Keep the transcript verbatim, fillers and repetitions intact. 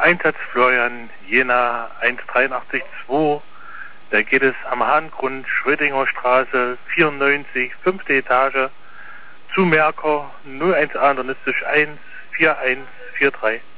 Einsatz Florian, Jena eins acht drei zwei. Da geht es am Hahngrund, Schrödinger Straße, vierundneunzig, fünfte Etage, zu Merker null eins andernistisch eins vier eins vier drei.